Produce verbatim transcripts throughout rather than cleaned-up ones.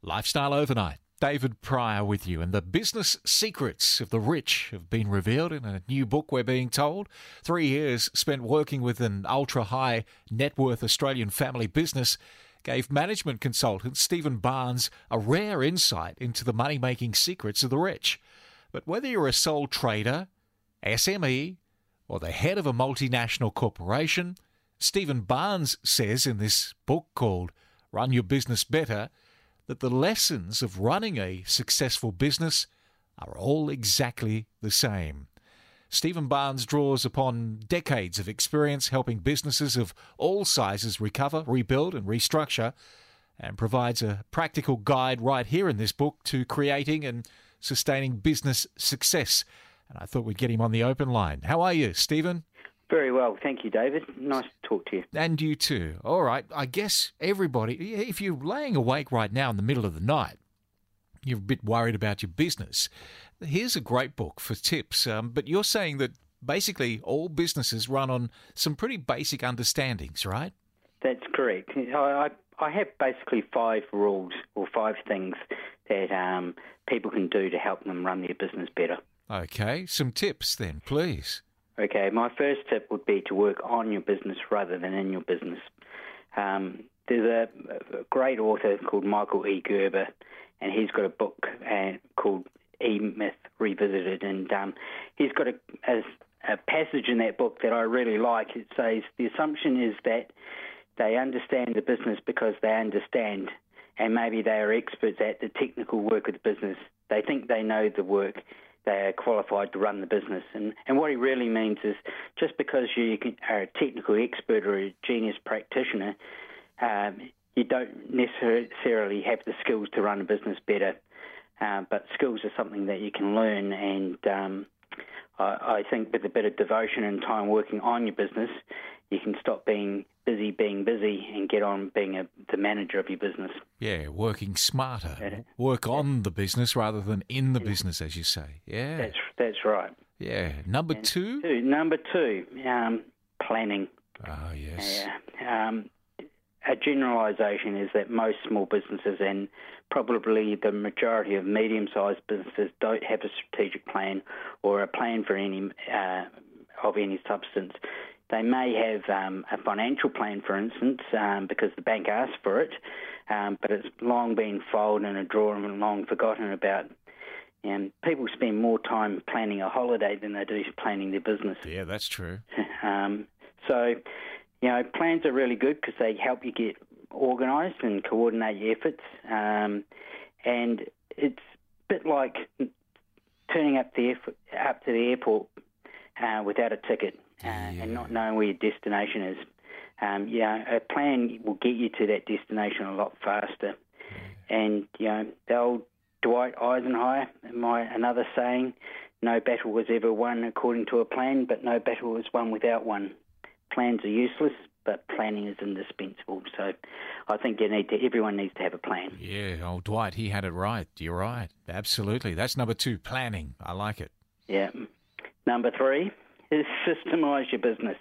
Lifestyle Overnight. David Pryor with you, and the business secrets of the rich have been revealed in a new book, we're being told. Three years spent working with an ultra-high net worth Australian family business gave management consultant Stephen Barnes a rare insight into the money-making secrets of the rich. But whether you're a sole trader, S M E, or the head of a multinational corporation, Stephen Barnes says in this book called Run Your Business Better that the lessons of running a successful business are all exactly the same. Stephen Barnes draws upon decades of experience helping businesses of all sizes recover, rebuild and restructure, and provides a practical guide right here in this book to creating and sustaining business success. And I thought we'd get him on the open line. How are you, Stephen? Very well, thank you, David. Nice to talk to you. And you too. All right, I guess everybody, if you're laying awake right now in the middle of the night, you're a bit worried about your business, here's a great book for tips. Um, but you're saying that basically all businesses run on some pretty basic understandings, right? That's correct. I, I, I have basically five rules or five things that um, people can do to help them run their business better. Okay, some tips then, please. Okay, my first tip would be to work on your business rather than in your business. Um, there's a, a great author called Michael E. Gerber, and he's got a book uh, called E-Myth Revisited, and um, he's got a, a, a passage in that book that I really like. It says, the assumption is that they understand the business because they understand, and maybe they are experts at the technical work of the business. They think they know the work. They are qualified to run the business. And, and what he really means is just because you can, are a technical expert or a genius practitioner, um, you don't necessarily have the skills to run a business better. Uh, but skills are something that you can learn, and um, I, I think with a bit of devotion and time working on your business, you can stop being busy being busy and get on being a, the manager of your business. Yeah, working smarter. Yeah. Work on the business rather than in the business, as you say. Yeah. That's that's right. Yeah. Number And two? two? Number two, um, planning. Oh, yes. Yeah. Um, a generalisation is that most small businesses and probably the majority of medium-sized businesses don't have a strategic plan or a plan for any uh, of any substance. They may have um, a financial plan, for instance, um, because the bank asked for it, um, but it's long been folded in a drawer and long forgotten about. And people spend more time planning a holiday than they do planning their business. Yeah, that's true. um, so, you know, plans are really good because they help you get organised and coordinate your efforts. Um, and it's a bit like turning up the effort, up to the airport uh, without a ticket uh, Yeah. and not knowing where your destination is. Um, yeah, a plan will get you to that destination a lot faster. And, you know, the old Dwight Eisenhower, my another saying, no battle was ever won according to a plan, but no battle was won without one. Plans are useless, but planning is indispensable. So I think you need to, everyone needs to have a plan. Yeah, old Dwight, he had it right. You're right. Absolutely. That's number two, planning. I like it. Yeah. Number three is systemize your business.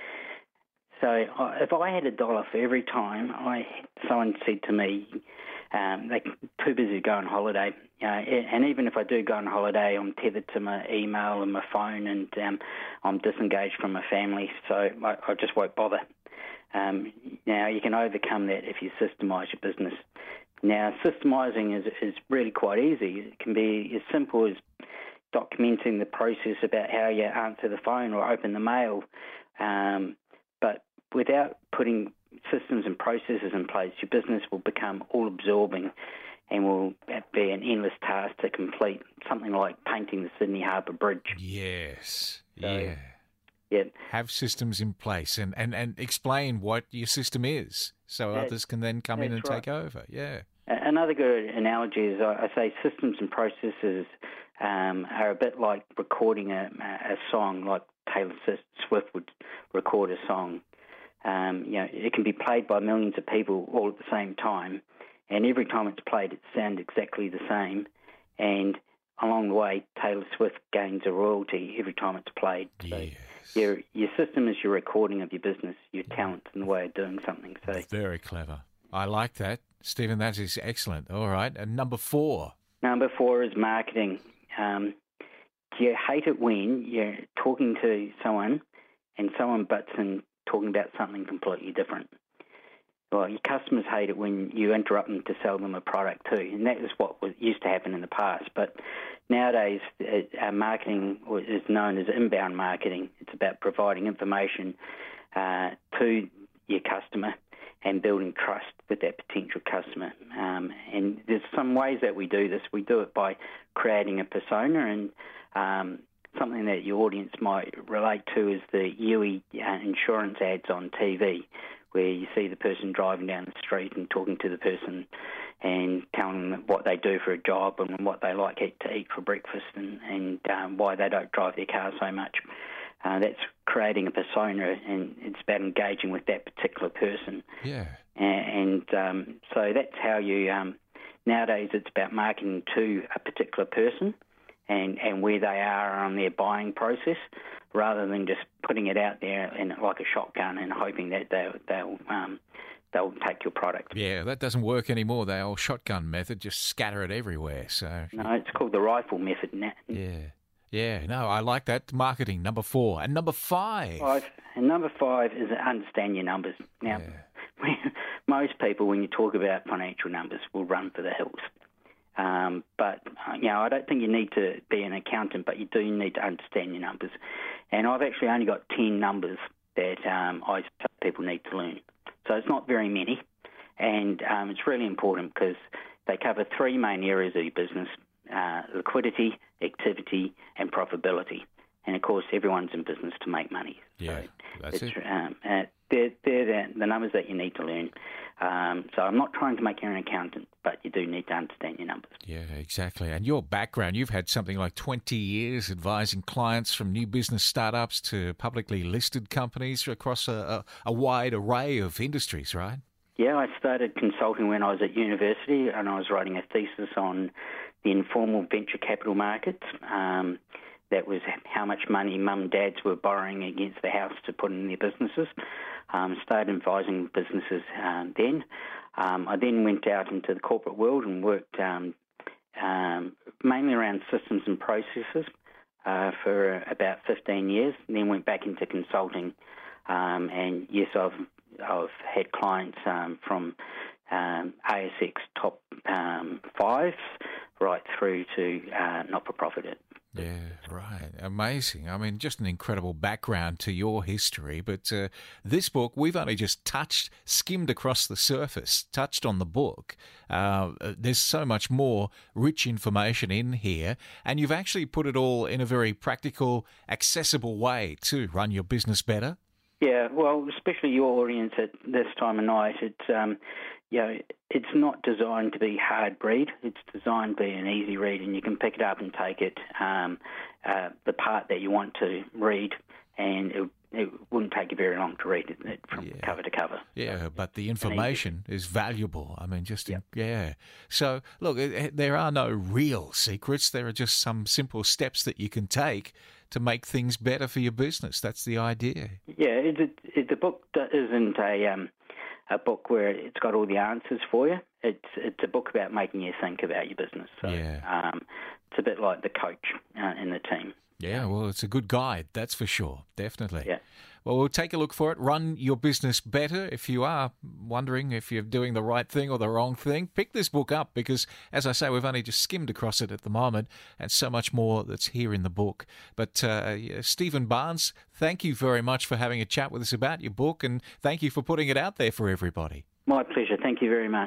So uh, if I had a dollar for every time I someone said to me, um, they're too busy to go on holiday, uh, and even if I do go on holiday, I'm tethered to my email and my phone, and um, I'm disengaged from my family, so I, I just won't bother. Um, now, you can overcome that if you systemize your business. Now, systemizing is, is really quite easy. It can be as simple as documenting the process about how you answer the phone or open the mail, um, but without putting systems and processes in place, your business will become all-absorbing and will be an endless task to complete, something like painting the Sydney Harbour Bridge. Yes. So, yeah. Yeah. Have systems in place and, and, and explain what your system is so That- others can then come in and that's right. take over. Yeah. A- Another good analogy is I I say systems and processes um, are a bit like recording a, a song, like Taylor Swift would record a song. Um, you know, it can be played by millions of people all at the same time, and every time it's played, it sounds exactly the same. And along the way, Taylor Swift gains a royalty every time it's played. So Yes. your your system is your recording of your business, your talent, and the way of doing something. So Very clever. I like that. Stephen, that is excellent. All right. And number four? Number four is marketing. Um, you hate it when you're talking to someone and someone butts in talking about something completely different. Well, your customers hate it when you interrupt them to sell them a product too, and that is what was, used to happen in the past. But nowadays, it, uh, marketing is known as inbound marketing. It's about providing information uh, to your customer and building trust with that potential customer. Um, and there's some ways that we do this. We do it by creating a persona, and um, something that your audience might relate to is the U E uh, insurance ads on T V, where you see the person driving down the street and talking to the person and telling them what they do for a job and what they like to eat for breakfast, and, and um, why they don't drive their car so much. Uh, that's creating a persona, and it's about engaging with that particular person. Yeah. And, and um, so that's how you, um, nowadays it's about marketing to a particular person and, and where they are on their buying process, rather than just putting it out there in like a shotgun and hoping that they'll, they'll, um, they'll take your product. Yeah, that doesn't work anymore. The old shotgun method, just scatter it everywhere. So No, it's called the rifle method now. Yeah. Yeah, no, I like that. Marketing, number four. And number five? Five. And number five is understand your numbers. Now, yeah. Most people, when you talk about financial numbers, will run for the hills. Um, but, you know, I don't think you need to be an accountant, but you do need to understand your numbers. And I've actually only got ten numbers that um, I tell people need to learn. So it's not very many. And um, it's really important because they cover three main areas of your business: uh, liquidity, activity, and profitability. And, of course, everyone's in business to make money. Yeah, so that's it. Um, uh, they're they're the, the numbers that you need to learn. Um, so I'm not trying to make you an accountant, but you do need to understand your numbers. Yeah, exactly. And your background, you've had something like twenty years advising clients from new business startups to publicly listed companies across a, a, a wide array of industries, right? Yeah, I started consulting when I was at university, and I was writing a thesis on the informal venture capital markets. Um, that was how much money mum and dads were borrowing against the house to put in their businesses. Um, started advising businesses um, then. Um, I then went out into the corporate world and worked um, um, mainly around systems and processes uh, for about fifteen years, and then went back into consulting. Um, and yes, I've I've had clients um, from um, A S X top um, fives right through to uh, not-for-profit. Yeah, right. Amazing. I mean, just an incredible background to your history. But uh, this book, we've only just touched, skimmed across the surface, touched on the book. Uh, there's so much more rich information in here. And you've actually put it all in a very practical, accessible way to run your business better. Yeah, well, especially your audience at this time of night, it's um, you know, it's not designed to be hard read. It's designed to be an easy read, and you can pick it up and take it um, uh, the part that you want to read, and it, it wouldn't take you very long to read it from yeah. cover to cover. Yeah, but the information is valuable. I mean, just, yep. in, yeah. So, look, there are no real secrets. There are just some simple steps that you can take to make things better for your business. That's the idea. Yeah, it, it, it, the book isn't a um, a book where it's got all the answers for you. It's it's a book about making you think about your business. So, yeah. um, it's a bit like the coach uh, in the team. Yeah, well, it's a good guide, that's for sure, definitely. Yeah. Well, we'll take a look for it. Run Your Business Better. If you are wondering if you're doing the right thing or the wrong thing, pick this book up because, as I say, we've only just skimmed across it at the moment and so much more that's here in the book. But uh, Stephen Barnes, thank you very much for having a chat with us about your book, and thank you for putting it out there for everybody. My pleasure. Thank you very much.